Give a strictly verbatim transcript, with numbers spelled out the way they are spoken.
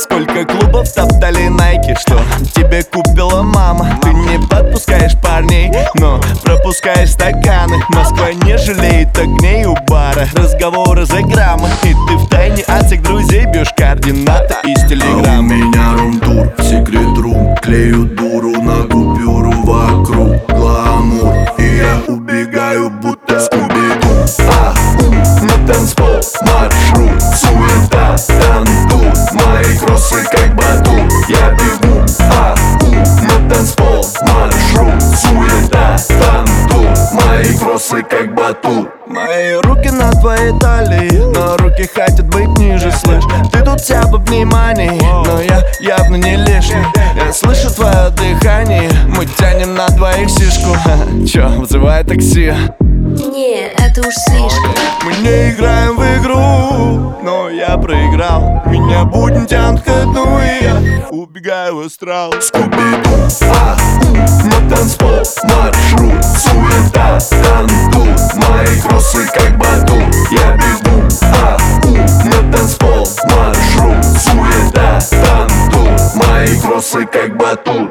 Сколько клубов топтали найки, что тебе купила мама. Ты не подпускаешь парней, но пропускаешь стаканы. Москва не жалеет огней у бара, разговоры за граммы. И ты втайне от всех друзей бьешь координаты из телеграммы. А у меня рум-тур, секрет рум. Клею дуру на купюру, вокруг гламур. И я убегаю, будто Скуби-Ду. А, на танцпол маршрут, суета, танту. Мои кроссы как батут. Я бегу, а, на танцпол маршрут, суета, танту. Мои кроссы как батут. Мои руки на твоей талии, но руки хотят быть ниже, слышь. Ты тут вся во внимании, но я явно не лишний. Я слышу твое дыхание, мы тянем на двоих сишку. Чё, вызывай такси? Не, это уж слишком. Мы не играем в игру, но я проиграл. Меня будни тянут ко дну, и я убегаю в астрал. Скуби-Ду, а, на танцпол маршрут, суета, танту. Мои кроссы как батут. Я бегу, а, на танцпол маршрут, суета, танту. Мои кроссы как батут.